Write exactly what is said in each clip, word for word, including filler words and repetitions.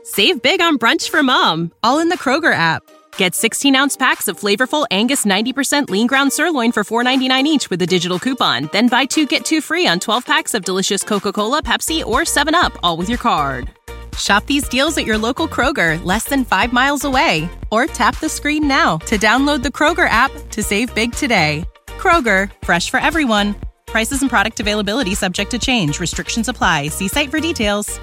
Save big on brunch for mom, all in the Kroger app. Get sixteen-ounce packs of flavorful Angus ninety percent lean ground sirloin for four ninety-nine each with a digital coupon. Then buy two, get two free on twelve packs of delicious Coca-Cola, Pepsi, or seven up, all with your card. Shop these deals at your local Kroger, less than five miles away. Or tap the screen now to download the Kroger app to save big today. Kroger, fresh for everyone. Prices and product availability subject to change. Restrictions apply. See site for details.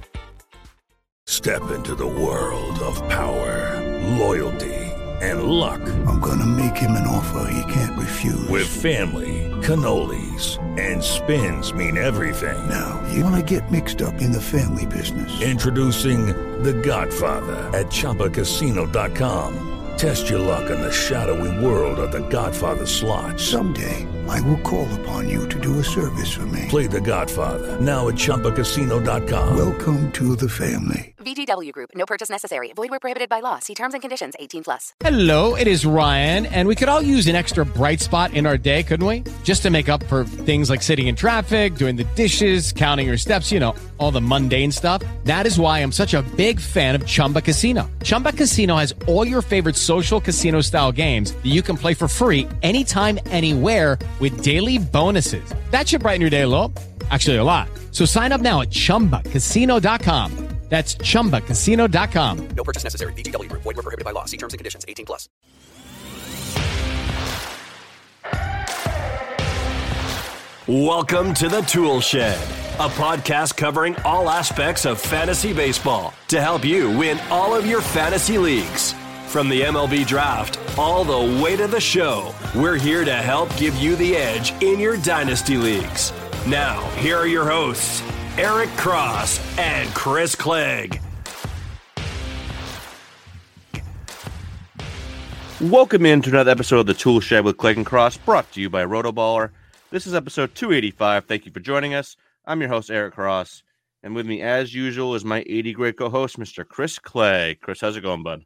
Step into the world of power, loyalty, and luck. I'm gonna make him an offer he can't refuse. With family, cannolis, and spins mean everything. Now, you wanna get mixed up in the family business. Introducing The Godfather at Chumba Casino dot com. Test your luck in the shadowy world of The Godfather slot. Someday, I will call upon you to do a service for me. Play The Godfather, now at Chumba Casino dot com. Welcome to the family. V G W Group. No purchase necessary. Void where prohibited by law. See terms and conditions. eighteen plus. Hello, it is Ryan, and we could all use an extra bright spot in our day, couldn't we? Just to make up for things like sitting in traffic, doing the dishes, counting your steps, you know, all the mundane stuff. That is why I'm such a big fan of Chumba Casino. Chumba Casino has all your favorite social casino-style games that you can play for free anytime, anywhere with daily bonuses. That should brighten your day a little. Actually, a lot. So sign up now at Chumba Casino dot com. That's Chumba Casino dot com. No purchase necessary. V G W Group. Void where prohibited by law. See terms and conditions. eighteen plus. Welcome to the Tool Shed, a podcast covering all aspects of fantasy baseball to help you win all of your fantasy leagues. From the M L B draft all the way to the show, we're here to help give you the edge in your dynasty leagues. Now, here are your hosts, Eric Cross and Chris Clegg. Welcome in to another episode of the Tool Shed with Clegg and Cross, brought to you by Rotoballer. This is episode two eighty-five. Thank you for joining us. I'm your host, Eric Cross, and with me, as usual, is my eighty great co-host, Mister Chris Clegg. Chris, how's it going, bud?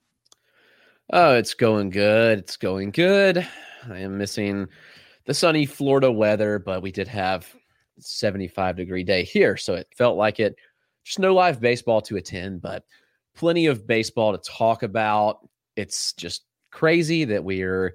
Oh, it's going good. It's going good. I am missing the sunny Florida weather, but we did have a seventy-five degree day here, so it felt like it. Just no live baseball to attend, but plenty of baseball to talk about. It's just crazy that we're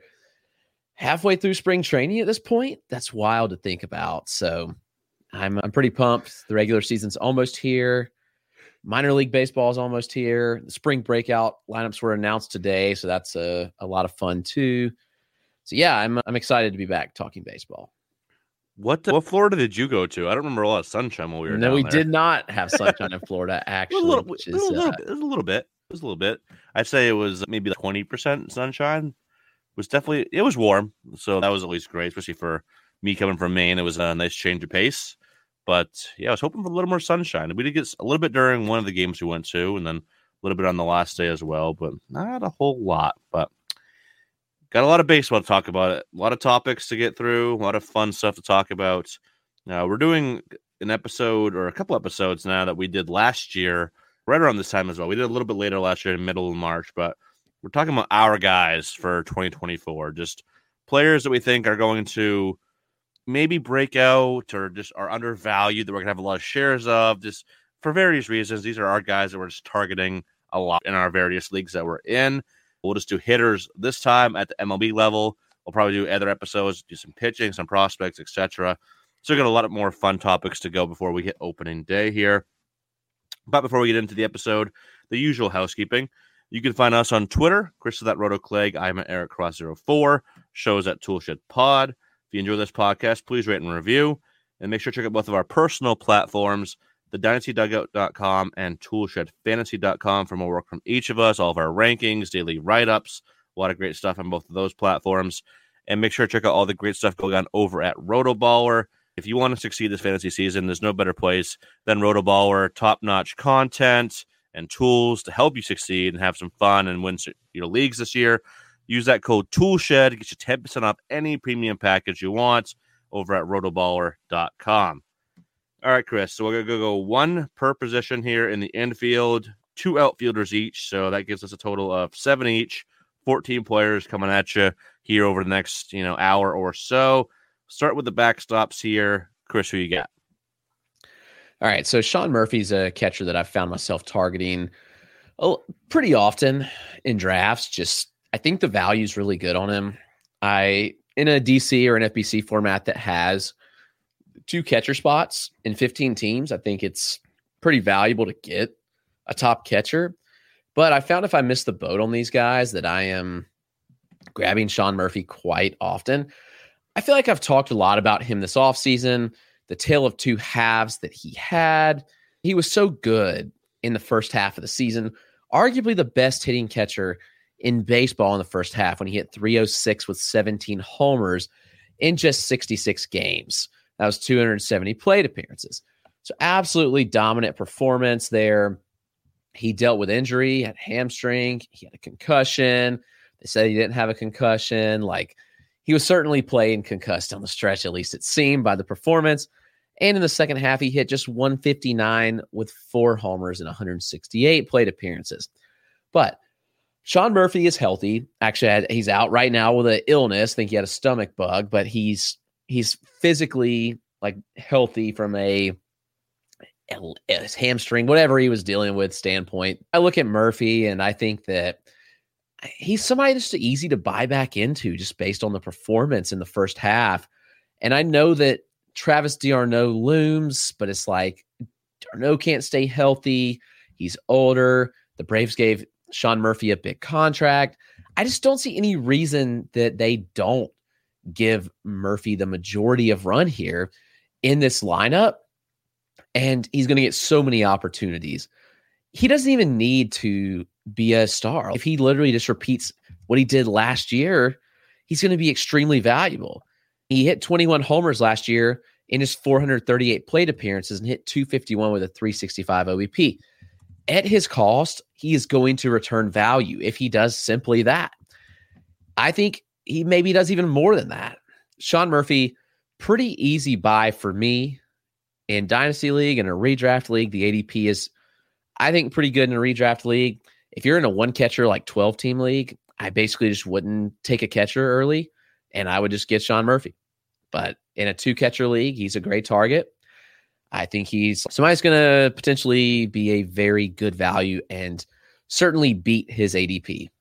halfway through spring training at this point. That's wild to think about. So I'm I'm pretty pumped. The regular season's almost here. Minor league baseball is almost here. The spring breakout lineups were announced today, so that's a, a lot of fun too. So yeah, I'm I'm excited to be back talking baseball. What what Florida did you go to? I don't remember a lot of sunshine while we were no, down we there. did not have sunshine in Florida, actually. a little, which it is, was a little, uh, bit, it was a little bit. It was a little bit. I'd say it was maybe like twenty percent sunshine. It was definitely, it was warm, so that was at least great, especially for me coming from Maine. It was a nice change of pace. But yeah, I was hoping for a little more sunshine. We did get a little bit during one of the games we went to, and then a little bit on the last day as well, but not a whole lot. But got a lot of baseball to talk about. A lot of topics to get through, a lot of fun stuff to talk about. Now, we're doing an episode or a couple episodes now that we did last year, right around this time as well. We did a little bit later last year in the middle of March, but we're talking about our guys for twenty twenty-four, just players that we think are going to maybe break out or just are undervalued that we're going to have a lot of shares of, just for various reasons. These are our guys that we're just targeting a lot in our various leagues that we're in. We'll just do hitters this time at the M L B level. We'll probably do other episodes, do some pitching, some prospects, et cetera. So we got a lot of more fun topics to go before we hit opening day here. But before we get into the episode, the usual housekeeping. You can find us on Twitter. Chris is at RotoClegg. I'm at Eric Cross zero four. Shows at Toolshed Pod. If you enjoy this podcast, please rate and review. And make sure to check out both of our personal platforms, the dynasty dugout dot com and toolshed fantasy dot com, for more work from each of us, all of our rankings, daily write-ups, a lot of great stuff on both of those platforms. And make sure to check out all the great stuff going on over at Rotoballer. If you want to succeed this fantasy season, there's no better place than Rotoballer. Top-notch content and tools to help you succeed and have some fun and win your leagues this year. Use that code TOOLSHED to get you ten percent off any premium package you want over at rotoballer dot com. All right, Chris, so we're going to go one per position here in the infield, two outfielders each, so that gives us a total of seven each, fourteen players coming at you here over the next, you know, hour or so. Start with the backstops here. Chris, who you got? All right, so Sean Murphy's a catcher that I've found myself targeting Well, pretty often in drafts, just I think the value is really good on him. I in a D C or an F B C format that has two catcher spots in fifteen teams, I think it's pretty valuable to get a top catcher. But I found if I miss the boat on these guys that I am grabbing Sean Murphy quite often. I feel like I've talked a lot about him this offseason, the tale of two halves that he had. He was so good in the first half of the season, arguably the best hitting catcher in baseball in the first half when he hit three oh six with seventeen homers in just sixty-six games. That was two hundred seventy plate appearances. So absolutely dominant performance there. He dealt with injury, had hamstring, he had a concussion. They said he didn't have a concussion. Like, he was certainly playing concussed on the stretch, at least it seemed, by the performance. And in the second half, he hit just one fifty-nine with four homers and one hundred sixty-eight plate appearances. But Sean Murphy is healthy. Actually, he's out right now with an illness. I think he had a stomach bug, but he's he's physically like healthy from a, a hamstring, whatever he was dealing with standpoint. I look at Murphy and I think that he's somebody that's easy to buy back into just based on the performance in the first half. And I know that Travis d'Arnaud looms, but it's like d'Arnaud can't stay healthy. He's older. The Braves gave Sean Murphy a big contract. I just don't see any reason that they don't give Murphy the majority of run here in this lineup. And he's going to get so many opportunities. He doesn't even need to be a star. If he literally just repeats what he did last year, he's going to be extremely valuable. He hit twenty-one homers last year in his four hundred thirty-eight plate appearances and hit two fifty-one with a three sixty-five O B P. At his cost, he is going to return value if he does simply that. I think he maybe does even more than that. Sean Murphy, pretty easy buy for me in Dynasty League and a redraft league. The A D P is, I think, pretty good in a redraft league. If you're in a one catcher, like twelve team league, I basically just wouldn't take a catcher early and I would just get Sean Murphy. But in a two catcher league, he's a great target. I think he's somebody's going to potentially be a very good value and certainly beat his A D P.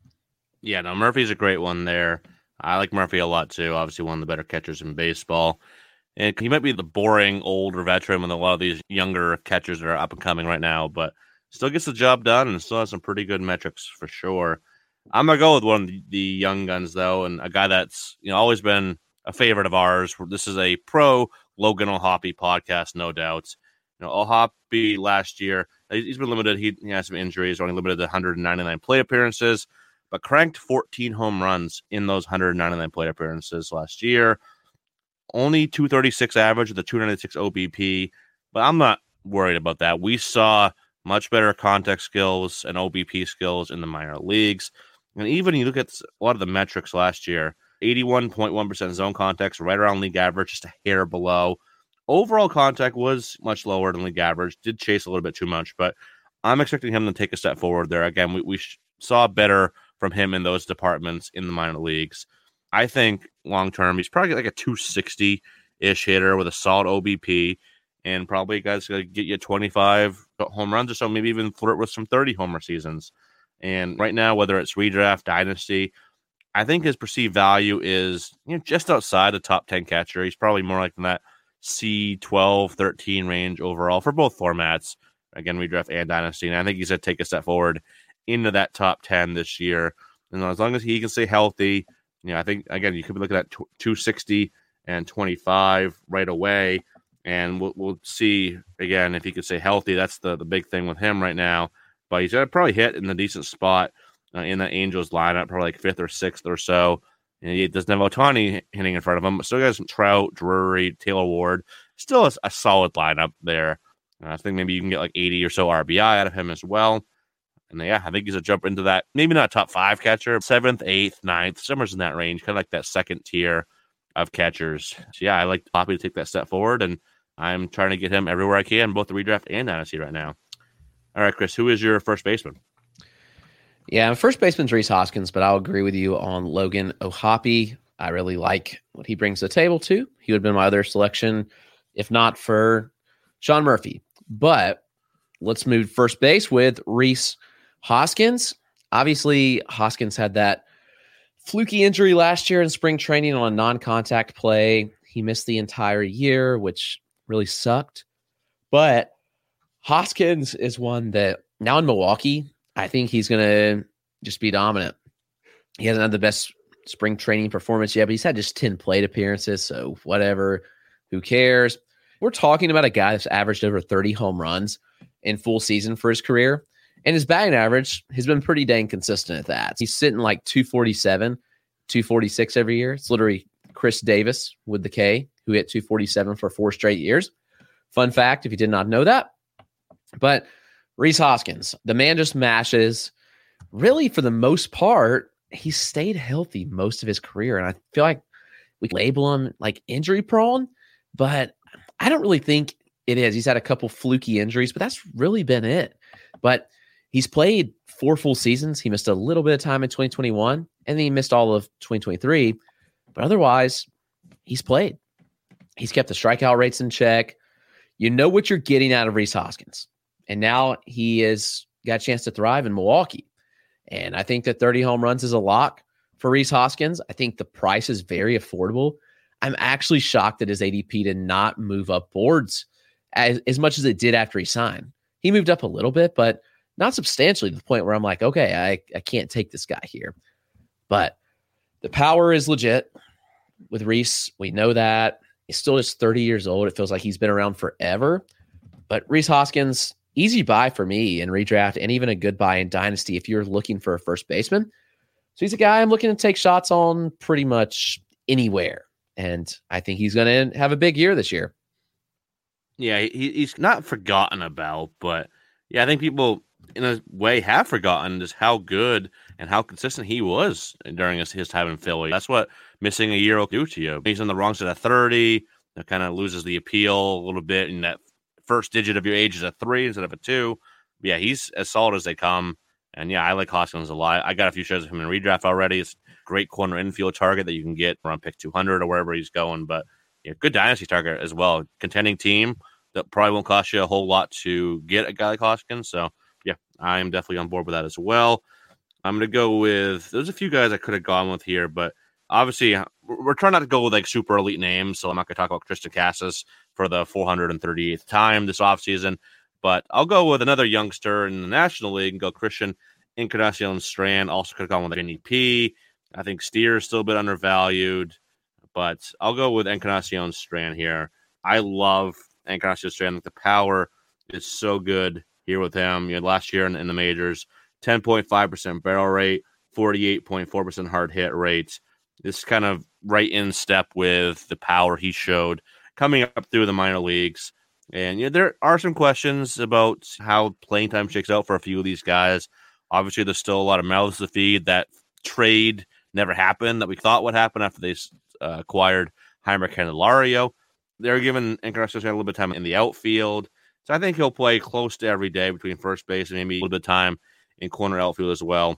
Yeah, no, Murphy's a great one there. I like Murphy a lot too. Obviously, one of the better catchers in baseball. And he might be the boring older veteran with a lot of these younger catchers that are up and coming right now, but still gets the job done and still has some pretty good metrics for sure. I'm going to go with one of the, the young guns, though, and a guy that's you know always been a favorite of ours. This is a pro Logan O'Hoppe podcast, no doubt. You know, O'Hoppe last year, he's been limited. He, he has some injuries, only limited to one hundred ninety-nine plate appearances, but cranked fourteen home runs in those one hundred ninety-nine plate appearances last year. Only two thirty-six average with a two ninety-six O B P, but I'm not worried about that. We saw much better contact skills and O B P skills in the minor leagues. And even you look at a lot of the metrics last year, eighty-one point one percent zone contacts, right around league average, just a hair below. Overall contact was much lower than league average, did chase a little bit too much, but I'm expecting him to take a step forward there. Again, we, we saw better from him in those departments in the minor leagues. I think long-term, he's probably like a two sixty-ish hitter with a solid O B P, and probably a guy's going to get you twenty-five home runs or so, maybe even flirt with some thirty homer seasons. And right now, whether it's redraft, dynasty, I think his perceived value is you know just outside the top ten catcher. He's probably more like in that C twelve, thirteen range overall for both formats. Again, redraft and dynasty. And I think he's going to take a step forward into that top ten this year. And as long as he can stay healthy, you know, I think, again, you could be looking at two sixty and twenty-five right away. And we'll, we'll see, again, if he can stay healthy. That's the, the big thing with him right now. But he's going to probably hit in a decent spot uh, in the Angels lineup, probably like fifth or sixth or so. And he doesn't have Ohtani hitting in front of him. But still got Trout, Drury, Taylor Ward. Still a, a solid lineup there. Uh, I think maybe you can get like eighty or so R B I out of him as well. And yeah, I think he's a jump into that, maybe not top five catcher, seventh, eighth, ninth, somewhere's in that range, kind of like that second tier of catchers. So yeah, I like Poppy to take that step forward, and I'm trying to get him everywhere I can, both the redraft and dynasty right now. All right, Chris, who is your first baseman? Yeah, first baseman's Rhys Hoskins, but I'll agree with you on Logan O'Hoppe. I really like what he brings to the table, too. He would have been my other selection, if not for Sean Murphy. But let's move first base with Rhys Hoskins, obviously, Hoskins had that fluky injury last year in spring training on a non-contact play. He missed the entire year, which really sucked. But Hoskins is one that now in Milwaukee, I think he's going to just be dominant. He hasn't had the best spring training performance yet, but he's had just ten plate appearances, so whatever. Who cares? We're talking about a guy that's averaged over thirty home runs in full season for his career, and his batting average has been pretty dang consistent at that. He's sitting like two forty-seven, two forty-six every year. It's literally Chris Davis with the K, who hit two forty-seven for four straight years. Fun fact, if you did not know that. But Rhys Hoskins, the man just mashes. Really, for the most part, he's stayed healthy most of his career. And I feel like we label him like injury prone, but I don't really think it is. He's had a couple fluky injuries, but that's really been it. But he's played four full seasons. He missed a little bit of time in twenty twenty-one, and then he missed all of twenty twenty-three. But otherwise, he's played. He's kept the strikeout rates in check. You know what you're getting out of Rhys Hoskins. And now he has got a chance to thrive in Milwaukee. And I think that thirty home runs is a lock for Rhys Hoskins. I think the price is very affordable. I'm actually shocked that his A D P did not move up boards as, as much as it did after he signed. He moved up a little bit, but not substantially to the point where I'm like, okay, I, I can't take this guy here. But the power is legit with Rhys. We know that. He's still just thirty years old. It feels like he's been around forever. But Rhys Hoskins, easy buy for me in redraft and even a good buy in Dynasty if you're looking for a first baseman. So he's a guy I'm looking to take shots on pretty much anywhere. And I think he's going to have a big year this year. Yeah, he, he's not forgotten about, but yeah, I think people in a way have forgotten just how good and how consistent he was during his, his time in Philly. That's what missing a year will do to you. He's on the wrong side of thirty. That kind of loses the appeal a little bit. And that first digit of your age is a three instead of a two. But yeah, he's as solid as they come. And yeah, I like Hoskins a lot. I got a few shares of him in redraft already. It's a great corner infield target that you can get around pick two hundred or wherever he's going. But yeah, good dynasty target as well. Contending team that probably won't cost you a whole lot to get a guy like Hoskins. So yeah, I'm definitely on board with that as well. I'm going to go with, there's a few guys I could have gone with here, but obviously we're trying not to go with like super elite names. So I'm not going to talk about Tristan Casas for the four hundred thirty-eighth time this offseason, but I'll go with another youngster in the National League and go Christian Encarnacion Strand. Also could have gone with N E P. I think Steer is still a bit undervalued, but I'll go with Encarnacion Strand here. I love Encarnacion Strand. Like the power is so good here with him. You know, last year in, in the majors, ten point five percent barrel rate, forty-eight point four percent hard hit rate. This is kind of right in step with the power he showed coming up through the minor leagues. And you know, there are some questions about how playing time shakes out for a few of these guys. Obviously, there's still a lot of mouths to feed. That trade never happened that we thought would happen after they uh, acquired Heimer Candelario. They're giving Encarnacion a little bit of time in the outfield. So I think he'll play close to every day between first base and maybe a little bit of time in corner outfield as well.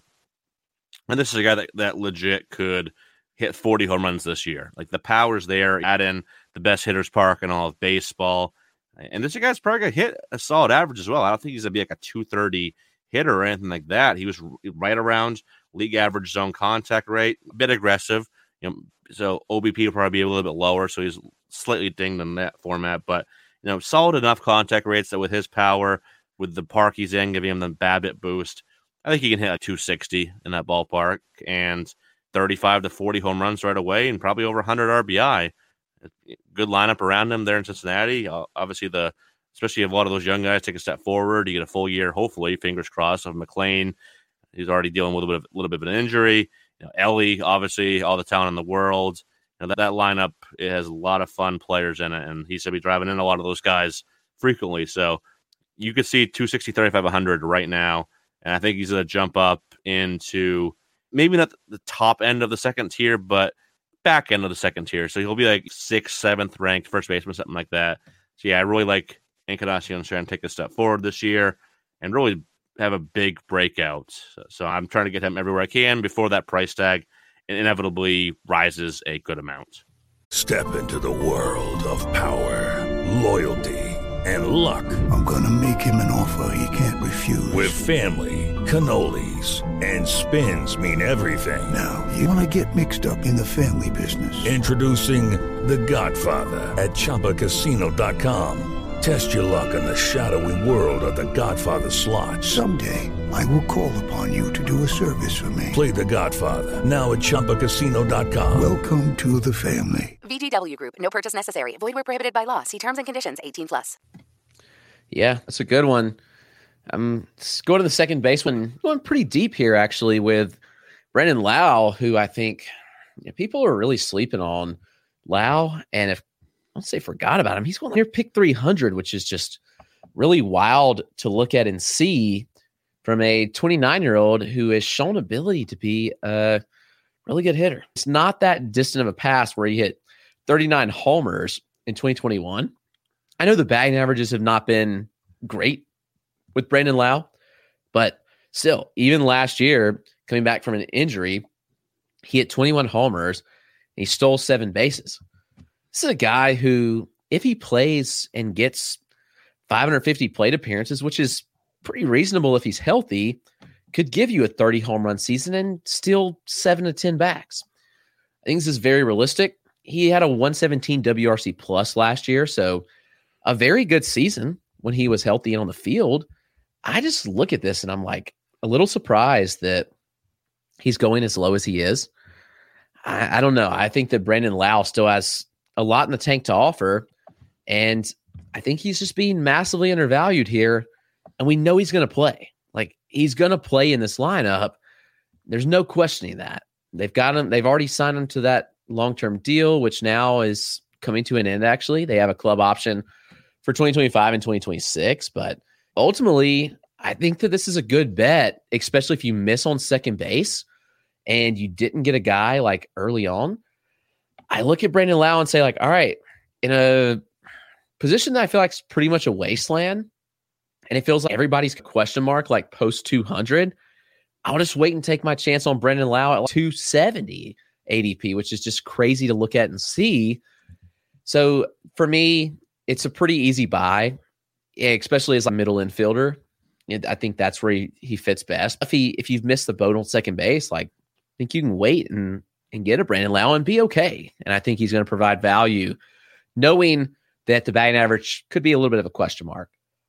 And this is a guy that, that legit could hit forty home runs this year. Like the power's there. Add in the best hitters park in all of baseball. And this guy's probably going to hit a solid average as well. I don't think he's going to be like a two thirty hitter or anything like that. He was right around league average zone contact rate, a bit aggressive. You know, so O B P will probably be a little bit lower. So he's slightly dinged in that format, but you know, solid enough contact rates that with his power, with the park he's in, giving him the BABIP boost, I think he can hit like two sixty in that ballpark and thirty-five to forty home runs right away and probably over one hundred R B I. Good lineup around him there in Cincinnati. Obviously, the especially if a lot of those young guys take a step forward, you get a full year, hopefully, fingers crossed, of McLean. He's already dealing with a, bit of, a little bit of an injury. You know, Ellie, obviously, all the talent in the world. You know, that, that lineup, it has a lot of fun players in it, and he's going to be driving in a lot of those guys frequently. So you could see two sixty, thirty-five, one hundred right now, and I think he's going to jump up into maybe not the top end of the second tier, but back end of the second tier. So he'll be like sixth, seventh ranked first baseman, something like that. So yeah, I really like Encarnacion trying to take a step forward this year and really have a big breakout. So, so I'm trying to get him everywhere I can before that price tag inevitably rises a good amount. Step into the world of power, loyalty, and luck. I'm going to make him an offer he can't refuse. With family, cannolis, and spins mean everything. Now, you want to get mixed up in the family business. Introducing The Godfather at Chumba Casino dot com. Test your luck in the shadowy world of The Godfather slot. Someday, I will call upon you to do a service for me. Play The Godfather now at Chumba Casino dot com. Welcome to the family. V G W Group. No purchase necessary. Void where prohibited by law. See terms and conditions. eighteen plus. Yeah, that's a good one. I'm going to the second baseman. Going pretty deep here, actually, with Brandon Lau, who I think you know, people are really sleeping on. Lau, and if I don't say forgot about him, he's going near pick three hundred, which is just really wild to look at and see from a twenty-nine-year-old who has shown ability to be a really good hitter. It's not that distant of a past where he hit thirty-nine homers in twenty twenty-one. I know the batting averages have not been great with Brandon Lau, but still, even last year, coming back from an injury, he hit twenty-one homers and he stole seven bases. This is a guy who, if he plays and gets five hundred fifty plate appearances, which is pretty reasonable if he's healthy, could give you a thirty home run season and steal seven to ten backs. I think this is very realistic. He had a one seventeen W R C plus last year, so a very good season when he was healthy and on the field. I just look at this and I'm like a little surprised that he's going as low as he is. I, I don't know. I think that Brandon Lau still has a lot in the tank to offer, and I think he's just being massively undervalued here, and we know he's going to play. Like, he's going to play in this lineup. There's no questioning that. They've got him. They've already signed him to that long-term deal, which now is coming to an end, actually. They have a club option for twenty twenty-five and twenty twenty-six, but ultimately, I think that this is a good bet, especially if you miss on second base and you didn't get a guy like early on. I look at Brandon Lau and say, like, all right, in a position that I feel like is pretty much a wasteland, and it feels like everybody's question mark, like post two hundred, I'll just wait and take my chance on Brandon Lau at like two seventy A D P, which is just crazy to look at and see. So for me, it's a pretty easy buy, especially as a middle infielder. I think that's where he, he fits best. If he if you've missed the boat on second base, like, I think you can wait and and get a Brandon Lau and be okay. And I think he's going to provide value, knowing that the batting average could be a little bit of a question mark.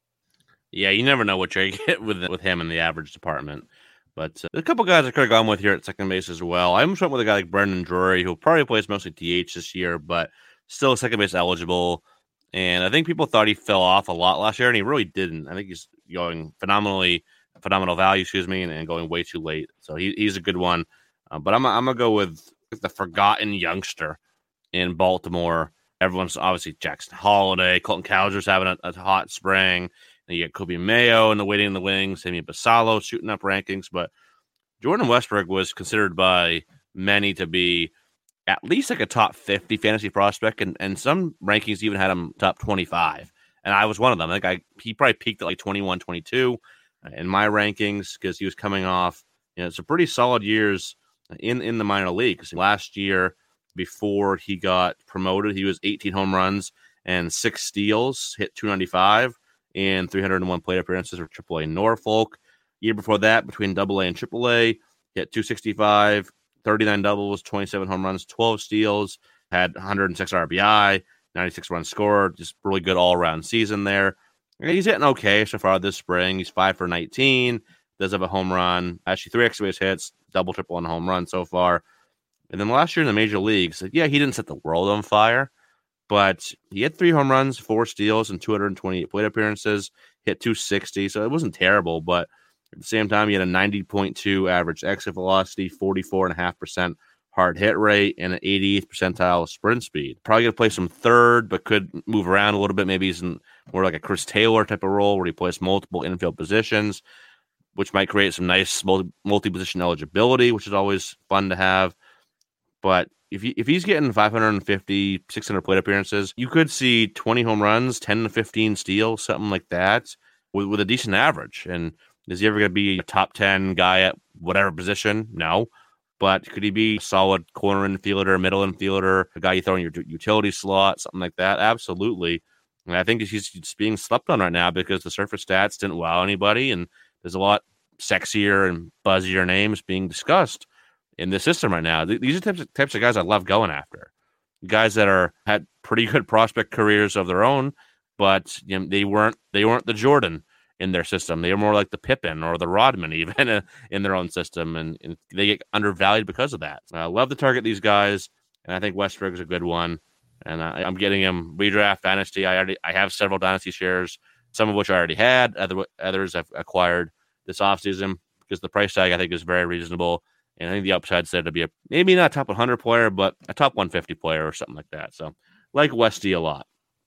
Yeah, you never know what you're going to get with with him in the average department. But uh, there's a couple guys I could have gone with here at second base as well. I almost went with a guy like Brendan Drury, who probably plays mostly D H this year, but still second base eligible. And I think people thought he fell off a lot last year, and he really didn't. I think he's going phenomenally, phenomenal value, excuse me, and, and going way too late. So he, he's a good one. Uh, but I'm, I'm going to go with the forgotten youngster in Baltimore. Everyone's obviously Jackson Holiday. Colton Cowser's having a, a hot spring. And you get Kobe Mayo in the waiting in the wings. Sammy Basallo shooting up rankings. But Jordan Westbrook was considered by many to be at least like a top fifty fantasy prospect, and, and some rankings even had him top twenty-five. And I was one of them. I think I, he probably peaked at like twenty-one, twenty-two in my rankings because he was coming off, you know, some pretty solid years in, in the minor leagues. Last year, before he got promoted, he was eighteen home runs and six steals, hit two ninety-five and three hundred one plate appearances for triple A Norfolk. Year before that, between double A and triple A, hit two sixty-five, thirty-nine doubles, twenty-seven home runs, twelve steals, had one hundred six R B I, ninety-six runs scored, just really good all-around season there. And he's hitting okay so far this spring. He's five for nineteen, does have a home run, actually three extra base hits, double, triple, and a home run so far. And then last year in the major leagues, yeah, he didn't set the world on fire, but he had three home runs, four steals, and two hundred twenty-eight plate appearances, hit two sixty, so it wasn't terrible, but at the same time, he had a ninety point two average exit velocity, forty-four point five percent hard hit rate, and an eighty-eighth percentile sprint speed. Probably going to play some third, but could move around a little bit. Maybe he's in more like a Chris Taylor type of role where he plays multiple infield positions, which might create some nice multi-position eligibility, which is always fun to have. But if he, if he's getting five fifty, six hundred plate appearances, you could see twenty home runs, ten to fifteen steals, something like that, with, with a decent average. And is he ever going to be a top ten guy at whatever position? No. But could he be a solid corner infielder, middle infielder, a guy you throw in your utility slot, something like that? Absolutely. And I think he's just being slept on right now because the surface stats didn't wow anybody. And there's a lot sexier and buzzier names being discussed in the system right now. These are types of, types of guys I love going after. Guys that are had pretty good prospect careers of their own, but you know, they weren't they weren't the Jordan in their system. They were more like the Pippen or the Rodman even in their own system, and, and they get undervalued because of that. I love to target these guys, and I think Westberg is a good one. And I, I'm getting him redraft dynasty. I already I have several dynasty shares, some of which I already had. Other others I've acquired this offseason because the price tag I think is very reasonable, and I think the upside said to be a maybe not a top one hundred player, but a top one fifty player or something like that. So like Westy a lot.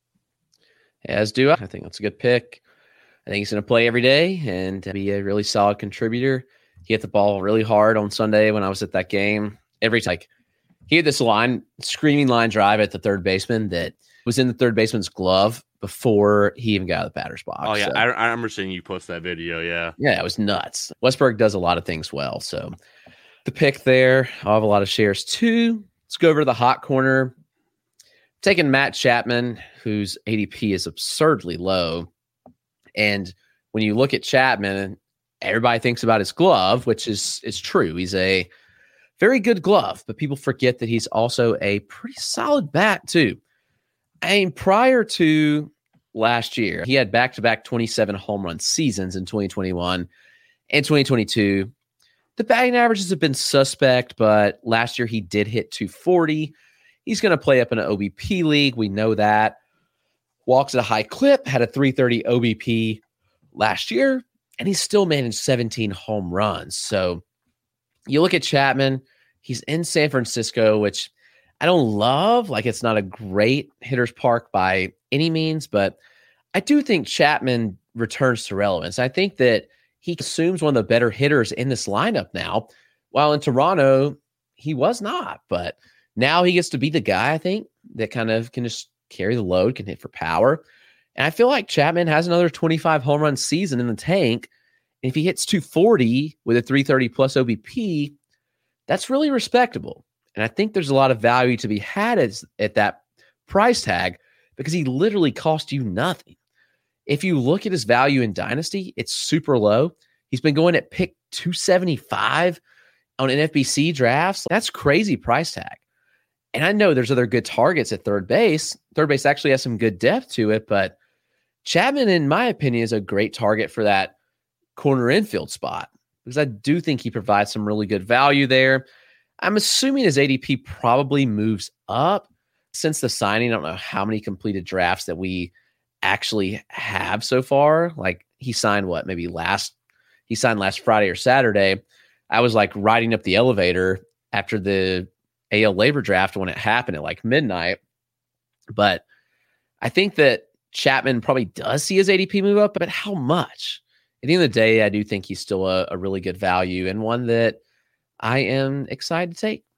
As do I. I think that's a good pick. I think he's going to play every day and be a really solid contributor. He hit the ball really hard on Sunday when I was at that game. Every like he had this line, screaming line drive at the third baseman that was in the third baseman's glove before he even got out of the batter's box. Oh, yeah. So, I, I remember seeing you post that video. Yeah. Yeah, it was nuts. Westberg does a lot of things well. So the pick there, I'll have a lot of shares too. Let's go over to the hot corner. Taking Matt Chapman, whose A D P is absurdly low. And when you look at Chapman, everybody thinks about his glove, which is, is true. He's a very good glove, but people forget that he's also a pretty solid bat too. I mean, prior to last year, he had back-to-back twenty-seven home run seasons in twenty twenty-one and twenty twenty-two. The batting averages have been suspect, but last year he did hit two forty. He's going to play up in an O B P league. We know that. Walks at a high clip, had a three thirty O B P last year, and he's still managed seventeen home runs. So you look at Chapman, he's in San Francisco, which I don't love. Like, it's not a great hitter's park by any means, but I do think Chapman returns to relevance. I think that he assumes one of the better hitters in this lineup now, while in Toronto, he was not. But now he gets to be the guy, I think, that kind of can just carry the load, can hit for power. And I feel like Chapman has another twenty-five home run season in the tank. And if he hits two forty with a three thirty plus O B P, that's really respectable. And I think there's a lot of value to be had as, at that price tag because he literally cost you nothing. If you look at his value in Dynasty, it's super low. He's been going at pick two seventy-five on N F B C drafts. That's crazy price tag. And I know there's other good targets at third base. Third base actually has some good depth to it, but Chapman, in my opinion, is a great target for that corner infield spot because I do think he provides some really good value there. I'm assuming his A D P probably moves up since the signing. I don't know how many completed drafts that we actually have so far. Like he signed what, maybe last, he signed last Friday or Saturday. I was like riding up the elevator after the A L labor draft when it happened at like midnight. But I think that Chapman probably does see his A D P move up, but how much? At the end of the day, I do think he's still a, a really good value and one that I am excited to take.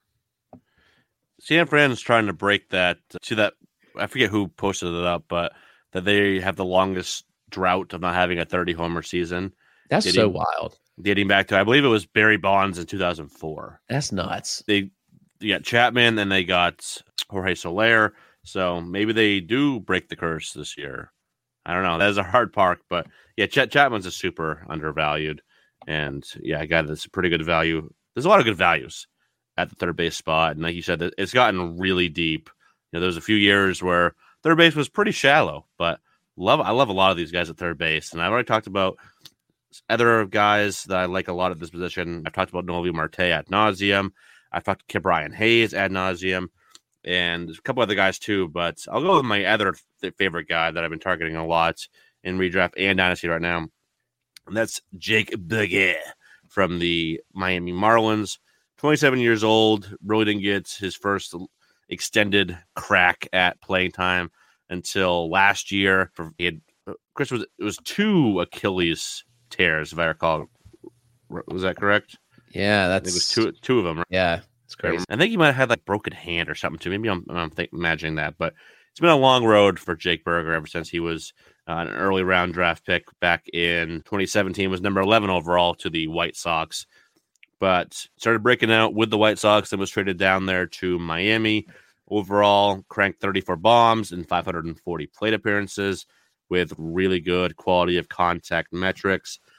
San Fran's trying to break that to that. I forget who posted it up, but that they have the longest drought of not having a thirty homer season. That's dating, so wild. Dating back to, I believe it was Barry Bonds in two thousand four. That's nuts. They, they got Chapman and they got Jorge Soler. So maybe they do break the curse this year. I don't know. That is a hard park, but yeah, Ch- Chapman's a super undervalued. And yeah, I got this pretty good value. There's a lot of good values at the third base spot. And like you said, it's gotten really deep. You know, there was a few years where third base was pretty shallow, but love I love a lot of these guys at third base. And I've already talked about other guys that I like a lot at this position. I've talked about Noelvi Marte ad nauseum. I've talked to Ke'Bryan Hayes ad nauseum. And a couple other guys too, but I'll go with my other th- favorite guy that I've been targeting a lot in redraft and dynasty right now. And that's Jake Bugge from the Miami Marlins. twenty-seven years old, really didn't get his first extended crack at playing time until last year. He had Chris was it was two Achilles tears, if I recall. Was that correct? Yeah, that's I think it was two two of them. Right? Yeah, it's crazy. I think he might have had like broken hand or something too. Maybe I'm I'm think, imagining that, but it's been a long road for Jake Burger ever since he was uh, an early round draft pick back in twenty seventeen. Was number eleven overall to the White Sox, but started breaking out with the White Sox and was traded down there to Miami. Overall, cranked thirty-four bombs and five hundred forty plate appearances with really good quality of contact metrics.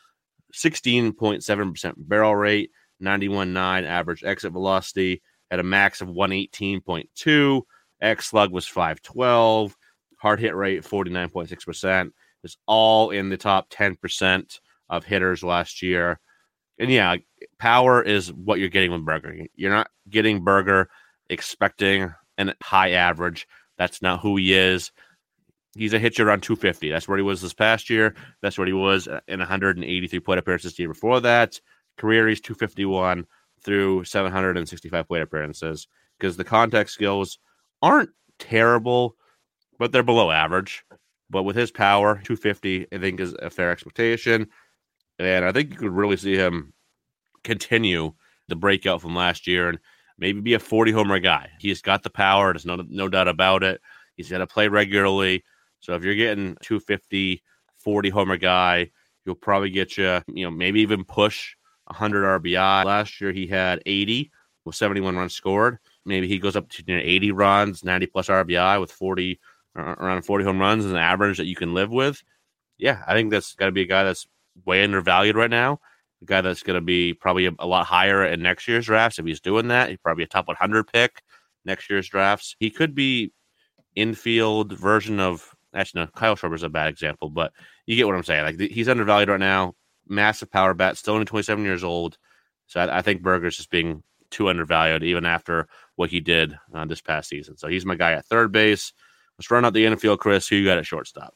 sixteen point seven percent barrel rate, ninety-one point nine average exit velocity, had a max of one eighteen point two. X slug was five twelve. Hard hit rate, forty-nine point six percent. It's all in the top ten percent of hitters last year. And yeah, power is what you're getting with Burger. You're not getting Burger expecting a high average. That's not who he is. He's a hitcher around two fifty. That's where he was this past year. That's where he was in one hundred eighty-three plate appearances the year before that. Career, he's two fifty-one through seven hundred sixty-five plate appearances, because the contact skills aren't terrible, but they're below average. But with his power, two fifty, I think, is a fair expectation. And I think you could really see him continue the breakout from last year and maybe be a forty homer guy. He's got the power. There's no, no doubt about it. He's got to play regularly. So if you're getting two fifty, forty homer guy, he'll probably get you, you know, maybe even push one hundred R B I. Last year he had eighty with seventy-one runs scored. Maybe he goes up to you know, eighty runs, ninety plus R B I with forty, around forty home runs is an average that you can live with. Yeah, I think that's got to be a guy that's way undervalued right now. A guy that's going to be probably a, a lot higher in next year's drafts. If he's doing that, he's probably a top one hundred pick next year's drafts. He could be infield version of, actually, no, Kyle Schwarber's a bad example, but you get what I'm saying. Like he's undervalued right now. Massive power bat, still only twenty-seven years old. So I, I think Burger's just being too undervalued, even after what he did uh, this past season. So he's my guy at third base. Let's run out the infield, Chris. Who you got at shortstop?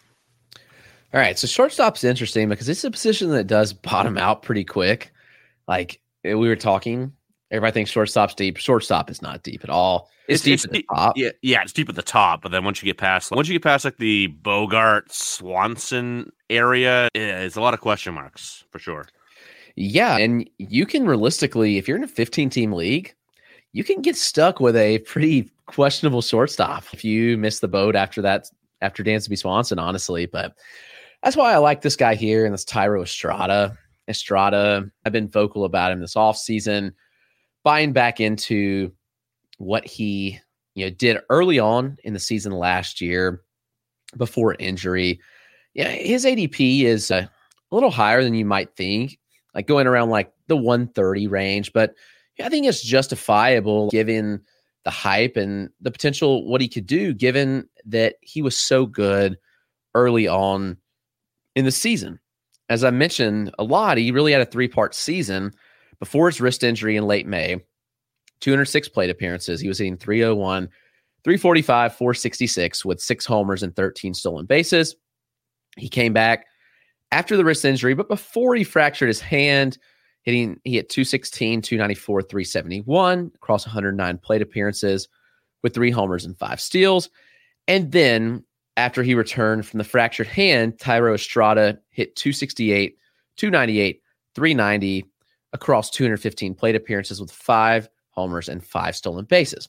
All right, so shortstop's interesting because it's a position that does bottom out pretty quick. Like we were talking, everybody thinks shortstop's deep. Shortstop is not deep at all. It's, it's deep it's at the top. Yeah, yeah, it's deep at the top. But then once you get past, once you get past like the Bogart Swanson area, it's a lot of question marks for sure. Yeah, and you can realistically, if you're in a fifteen-team league, you can get stuck with a pretty questionable shortstop if you miss the boat after that, after Dansby Swanson, honestly. But that's why I like this guy here, and this Thairo Estrada. Estrada, I've been vocal about him this offseason, buying back into what he you know did early on in the season last year before injury. Yeah, his A D P is a, a little higher than you might think, like going around like the one thirty range. But I think it's justifiable given the hype and the potential what he could do, given that he was so good early on in the season. As I mentioned a lot, he really had a three-part season before his wrist injury in late May. two hundred six plate appearances. He was hitting three oh one, three forty-five, four sixty-six with six homers and thirteen stolen bases. He came back after the wrist injury, but before he fractured his hand, hitting he hit two sixteen, two ninety-four, three seventy-one across one hundred nine plate appearances with three homers and five steals. And then after he returned from the fractured hand, Thairo Estrada hit two sixty-eight, two ninety-eight, three ninety across two hundred fifteen plate appearances with five homers and five stolen bases.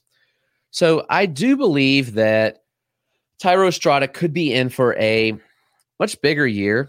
So I do believe that Thairo Estrada could be in for a much bigger year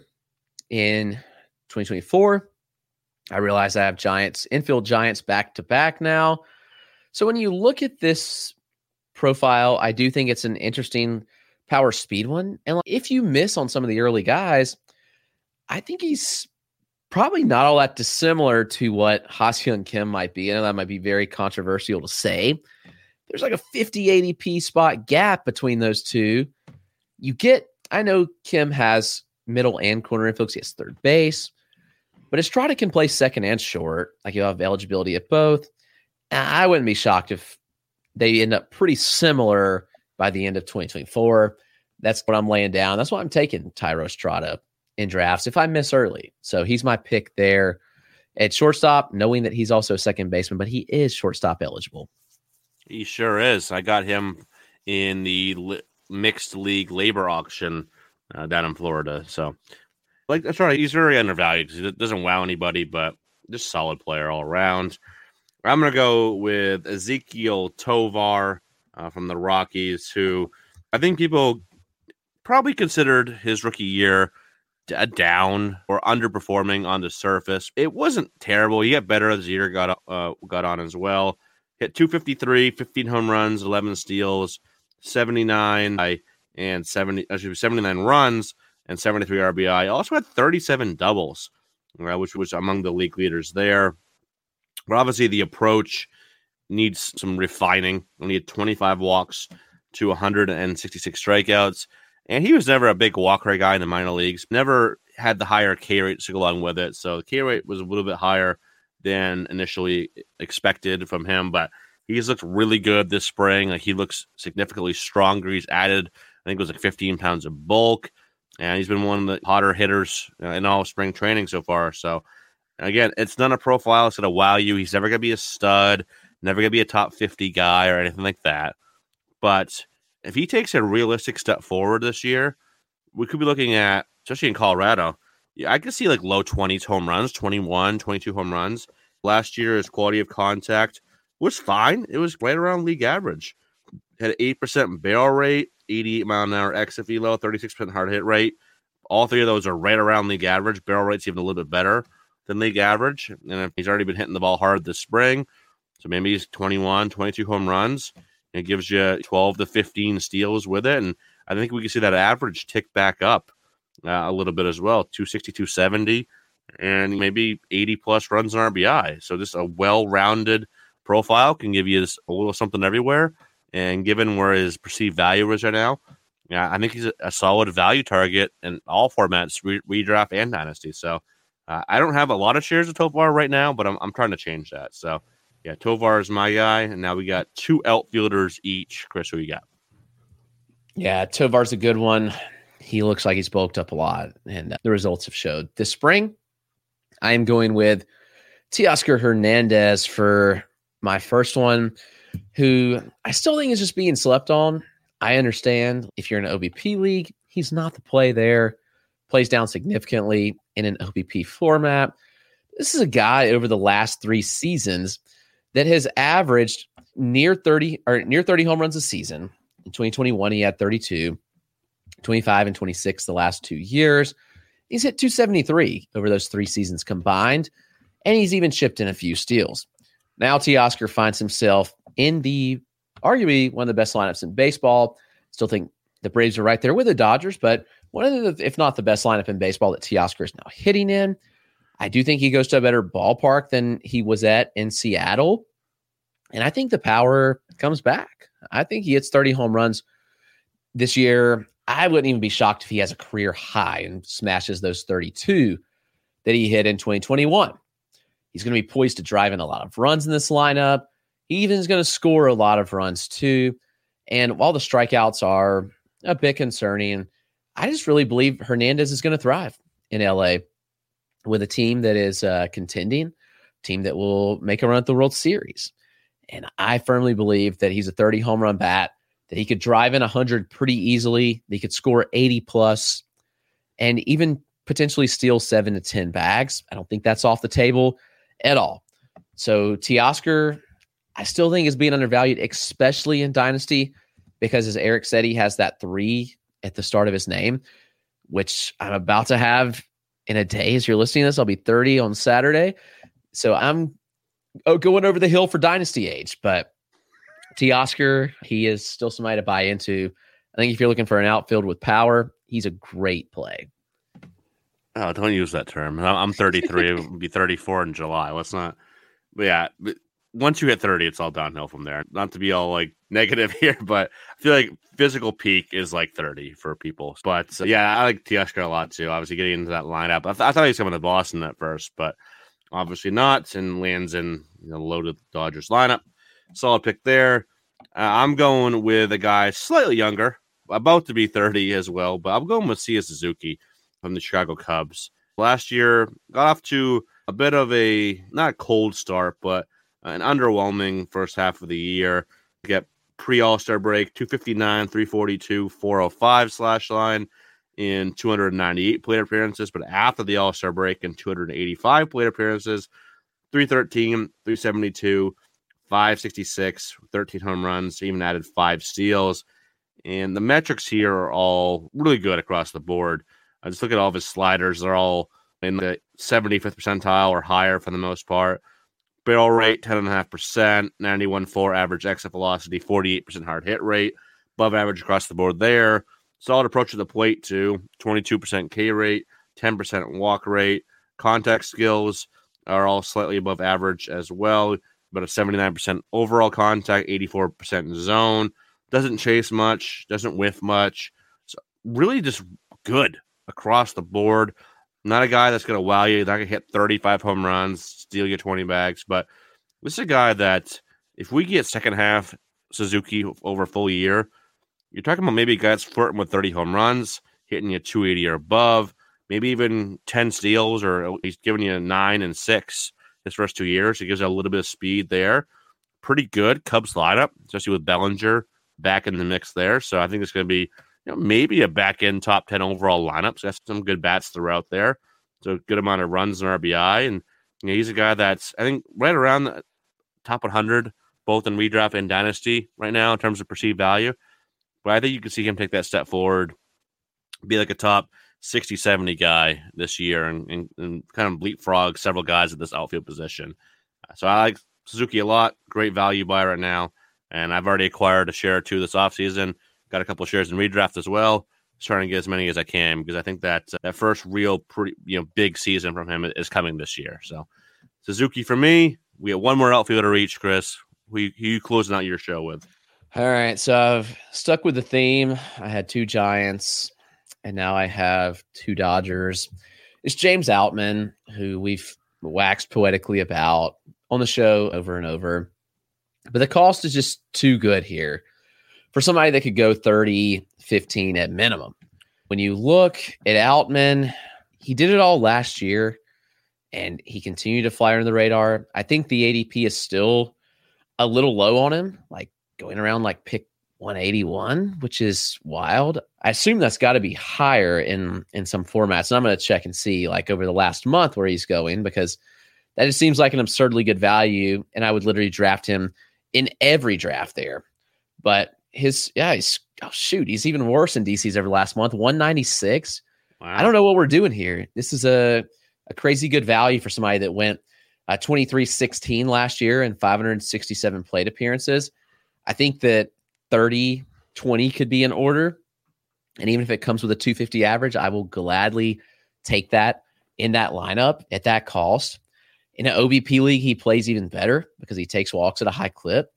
in twenty twenty-four. I realize I have Giants, infield Giants back to back now. So when you look at this profile, I do think it's an interesting power speed one. And if you miss on some of the early guys, I think he's probably not all that dissimilar to what Ha-Seong Kim might be. I know that might be very controversial to say. There's like a fifty A D P spot gap between those two. You get, I know Kim has middle and corner infield. He has third base, but Estrada can play second and short. Like, you have eligibility at both. I wouldn't be shocked if they end up pretty similar by the end of twenty twenty-four. That's what I'm laying down. That's why I'm taking Thairo Estrada in drafts if I miss early. So he's my pick there at shortstop, knowing that he's also a second baseman, but he is shortstop eligible. He sure is. I got him in the li- mixed league labor auction uh, down in Florida. So, like, that's right. He's very undervalued because he doesn't wow anybody, but just solid player all around. I'm going to go with Ezekiel Tovar uh, from the Rockies, who I think people probably considered his rookie year a down or underperforming on the surface. It wasn't terrible. He got better as the year got uh, got on as well. Hit two fifty-three, fifteen home runs, eleven steals, seventy-nine and seventy, actually seventy-nine runs and seventy-three R B I. Also had thirty-seven doubles uh, which was among the league leaders there. But obviously, the approach needs some refining. Only had twenty-five walks to one hundred sixty-six strikeouts. And he was never a big walk rate guy in the minor leagues. Never had the higher K rate to go along with it. So the K rate was a little bit higher than initially expected from him. But he's looked really good this spring. Like, he looks significantly stronger. He's added, I think it was like fifteen pounds of bulk. And he's been one of the hotter hitters in all spring training so far. So, again, it's not a profile that's going to wow you. He's never going to be a stud, never going to be a top fifty guy or anything like that. But if he takes a realistic step forward this year, we could be looking at, especially in Colorado, yeah, I could see like low twenties home runs, twenty-one, twenty-two home runs. Last year, his quality of contact was fine. It was right around league average. Had an eight percent barrel rate, eighty-eight mile an hour exit velo, thirty-six percent hard hit rate. All three of those are right around league average. Barrel rate's even a little bit better than league average. And he's already been hitting the ball hard this spring. So maybe he's twenty-one, twenty-two home runs. It gives you twelve to fifteen steals with it. And I think we can see that average tick back up uh, a little bit as well, two sixty, two seventy, and maybe eighty plus runs in R B I. So just a well-rounded profile can give you this, a little something everywhere. And given where his perceived value is right now, yeah, I think he's a, a solid value target in all formats, re- redraft and dynasty. So uh, I don't have a lot of shares of Tovar right now, but I'm I'm trying to change that. So yeah, Tovar is my guy, and now we got two outfielders each. Chris, who you got? Yeah, Tovar's a good one. He looks like he's bulked up a lot, and the results have showed. This spring, I am going with Teoscar Hernandez for my first one, who I still think is just being slept on. I understand if you're in an O B P league, he's not the play there. Plays down significantly in an O B P format. This is a guy over the last three seasons that has averaged near thirty or near thirty home runs a season. In twenty twenty-one, he had thirty-two, twenty-five and twenty-six the last two years. He's hit two seventy-three over those three seasons combined, and he's even chipped in a few steals. Now Teoscar finds himself in the arguably one of the best lineups in baseball. Still think the Braves are right there with the Dodgers, but one of the, if not the best lineup in baseball that Teoscar is now hitting in. I do think he goes to a better ballpark than he was at in Seattle. And I think the power comes back. I think he hits thirty home runs this year. I wouldn't even be shocked if he has a career high and smashes those thirty-two that he hit in twenty twenty-one. He's going to be poised to drive in a lot of runs in this lineup. He even is going to score a lot of runs too. And while the strikeouts are a bit concerning, I just really believe Hernandez is going to thrive in L A with a team that is uh, contending, team that will make a run at the World Series. And I firmly believe that he's a thirty home run bat, that he could drive in one hundred pretty easily. He could score eighty plus and even potentially steal seven to ten bags. I don't think that's off the table at all. So Teoscar, I still think is being undervalued, especially in Dynasty, because as Eric said, he has that three at the start of his name, which I'm about to have in a day. As you're listening to this, I'll be thirty on Saturday. So I'm oh, going over the hill for Dynasty age, but Teoscar, he is still somebody to buy into. I think if you're looking for an outfield with power, he's a great play. Oh, don't use that term. I'm thirty-three. It will be thirty-four in July. Let's not. But yeah, once you hit thirty, it's all downhill from there. Not to be all like negative here, but I feel like physical peak is like thirty for people. But uh, yeah, I like Teoscar a lot too. Obviously, getting into that lineup. I, th- I thought he was coming to Boston at first, but obviously not, and lands in you know, loaded Dodgers lineup. Solid pick there. Uh, I'm going with a guy slightly younger, about to be thirty as well, but I'm going with Seiya Suzuki from the Chicago Cubs. Last year, got off to a bit of a, not a cold start, but an underwhelming first half of the year. Get pre-All-Star break, two fifty-nine, three forty-two, four oh five slash line in two ninety-eight plate appearances, but after the All-Star break in two eighty-five plate appearances, three thirteen, three seventy-two, five sixty-six, thirteen home runs, even added five steals. And the metrics here are all really good across the board. I just look at all of his sliders. They're all in the seventy-fifth percentile or higher for the most part. Barrel rate, ten point five percent, ninety-one point four average exit velocity, forty-eight percent hard hit rate, above average across the board there. Solid approach to the plate, too. twenty-two percent K rate, ten percent walk rate, Contact skills are all slightly above average as well. About a seventy-nine percent overall contact, eighty-four percent zone. Doesn't chase much, doesn't whiff much. So really just good across the board. Not a guy that's going to wow you. Not going to hit thirty-five home runs, steal you twenty bags. But this is a guy that if we get second half Suzuki over a full year, you're talking about maybe a guy that's flirting with thirty home runs, hitting you two eighty or above, maybe even ten steals, or he's giving you nine and six his first two years. He gives you a little bit of speed there. Pretty good Cubs lineup, especially with Bellinger back in the mix there. So I think it's going to be, you know, maybe a back end top ten overall lineup. So that's some good bats throughout there. So a good amount of runs and R B I. And you know, he's a guy that's, I think, right around the top one hundred, both in redraft and dynasty right now in terms of perceived value. But I think you can see him take that step forward, be like a top sixty, seventy guy this year and, and, and kind of leapfrog several guys at this outfield position. So I like Suzuki a lot. Great value buy right now. And I've already acquired a share or two this offseason. Got a couple of shares in redraft as well. Just trying to get as many as I can because I think that uh, that first real pretty you know big season from him is coming this year. So Suzuki for me. We have one more outfielder to reach, Chris. Who you, who you closing out your show with? All right. So I've stuck with the theme. I had two Giants, and now I have two Dodgers. It's James Outman, who we've waxed poetically about on the show over and over. But the cost is just too good here for somebody that could go thirty, fifteen at minimum. When you look at Outman, he did it all last year, and he continued to fly under the radar. I think the A D P is still a little low on him, like going around like pick one eighty-one, which is wild. I assume that's got to be higher in, in some formats. And I'm going to check and see like over the last month where he's going, because that just seems like an absurdly good value. And I would literally draft him in every draft there. But his, yeah, he's, oh shoot, he's even worse in D C's over the last month, one ninety-six. Wow. I don't know what we're doing here. This is a, a crazy good value for somebody that went uh, twenty-three sixteen last year and five hundred sixty-seven plate appearances. I think that thirty twenty could be in order. And even if it comes with a two fifty average, I will gladly take that in that lineup at that cost. In an O B P league, he plays even better because he takes walks at a high clip.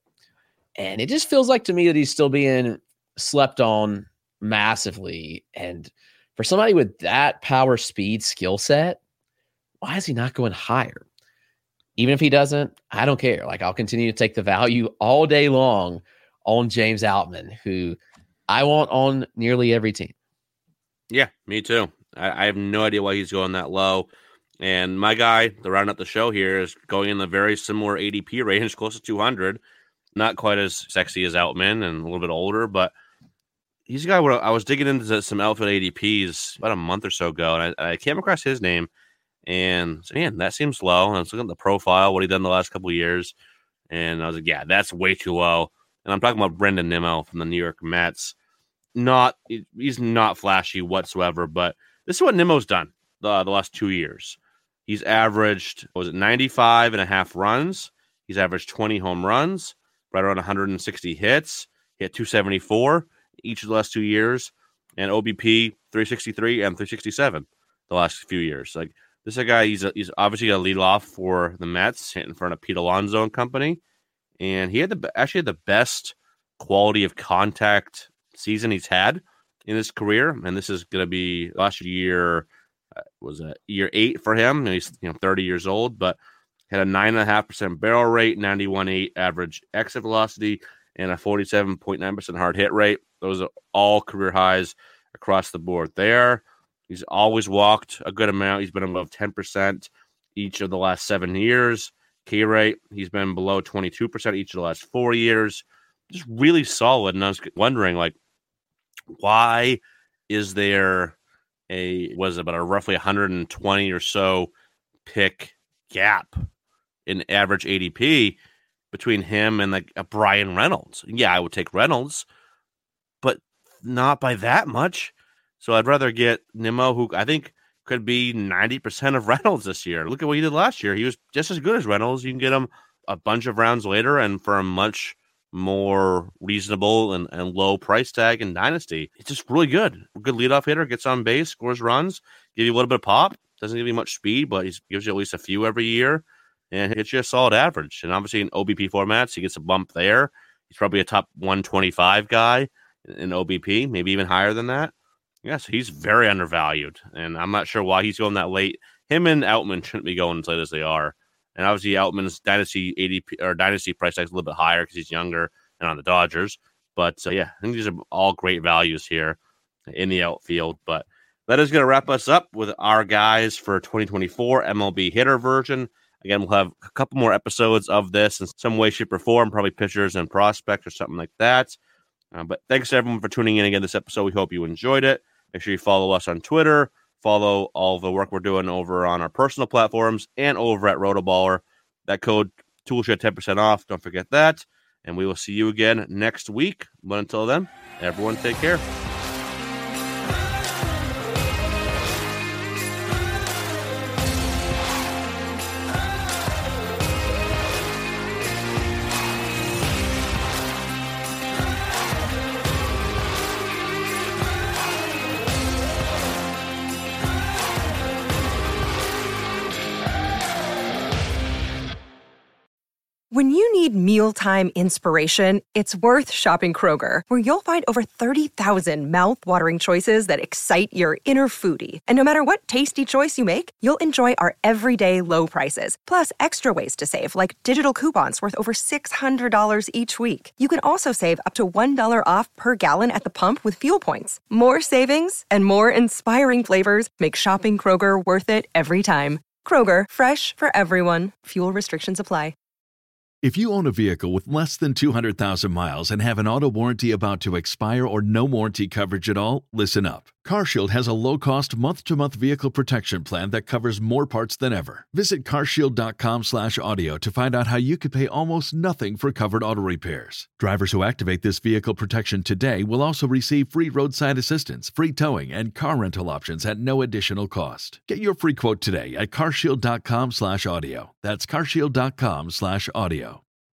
And it just feels like to me that he's still being slept on massively. And for somebody with that power, speed, skill set, why is he not going higher? Even if he doesn't, I don't care. Like, I'll continue to take the value all day long on James Outman, who I want on nearly every team. Yeah, me too. I, I have no idea why he's going that low. And my guy, to round up the show here, is going in the very similar A D P range, close to two hundred. Not quite as sexy as Outman and a little bit older, but he's a guy where I was digging into some outfield A D Ps about a month or so ago, and I, I came across his name. And so, man, that seems low. And I was looking at the profile, what he done the last couple of years. And I was like, yeah, that's way too low. And I'm talking about Brendan Nimmo from the New York Mets. Not, he's not flashy whatsoever, but this is what Nimmo's done the, the last two years. He's averaged, what was it, ninety-five and a half runs. He's averaged twenty home runs, right around one hundred sixty hits. He had two seventy-four each of the last two years. And O B P three sixty-three and three sixty-seven the last few years. Like, this is a guy, he's a, he's obviously going to lead off for the Mets, hit in front of Pete Alonso and company. And he had the actually had the best quality of contact season he's had in his career. And this is going to be last year, uh, was it year eight for him. And he's you know thirty years old, but had a nine point five percent barrel rate, ninety-one point eight average exit velocity, and a forty-seven point nine percent hard hit rate. Those are all career highs across the board there. He's always walked a good amount. He's been above ten percent each of the last seven years. K rate, he's been below twenty-two percent each of the last four years. Just really solid. And I was wondering, like, why is there a, was it about a roughly one hundred twenty or so pick gap in average A D P between him and like a Brian Reynolds? Yeah, I would take Reynolds, but not by that much. So I'd rather get Nimmo, who I think could be ninety percent of Reynolds this year. Look at what he did last year. He was just as good as Reynolds. You can get him a bunch of rounds later and for a much more reasonable and, and low price tag in Dynasty. It's just really good. Good leadoff hitter, gets on base, scores runs, give you a little bit of pop. Doesn't give you much speed, but he gives you at least a few every year, and he gets you a solid average. And obviously in O B P formats, he gets a bump there. He's probably a top one twenty-five guy in O B P, maybe even higher than that. Yeah, so he's very undervalued, and I'm not sure why he's going that late. Him and Outman shouldn't be going as late as they are. And obviously Outman's dynasty A D P or dynasty price tag is a little bit higher because he's younger and on the Dodgers. But uh, yeah, I think these are all great values here in the outfield. But that is going to wrap us up with our guys for twenty twenty-four M L B hitter version. Again, we'll have a couple more episodes of this in some way, shape, or form, probably pitchers and prospects or something like that. Uh, but thanks to everyone for tuning in again this episode. We hope you enjoyed it. Make sure you follow us on Twitter, follow all the work we're doing over on our personal platforms and over at Rotoballer. That code ToolShed ten percent off. Don't forget that. And we will see you again next week. But until then, everyone take care. When you need mealtime inspiration, it's worth shopping Kroger, where you'll find over thirty thousand mouth-watering choices that excite your inner foodie. And no matter what tasty choice you make, you'll enjoy our everyday low prices, plus extra ways to save, like digital coupons worth over six hundred dollars each week. You can also save up to one dollar off per gallon at the pump with fuel points. More savings and more inspiring flavors make shopping Kroger worth it every time. Kroger, fresh for everyone. Fuel restrictions apply. If you own a vehicle with less than two hundred thousand miles and have an auto warranty about to expire or no warranty coverage at all, listen up. CarShield has a low-cost month-to-month vehicle protection plan that covers more parts than ever. Visit carshield.com slash audio to find out how you could pay almost nothing for covered auto repairs. Drivers who activate this vehicle protection today will also receive free roadside assistance, free towing, and car rental options at no additional cost. Get your free quote today at carshield.com slash audio. That's carshield.com slash audio.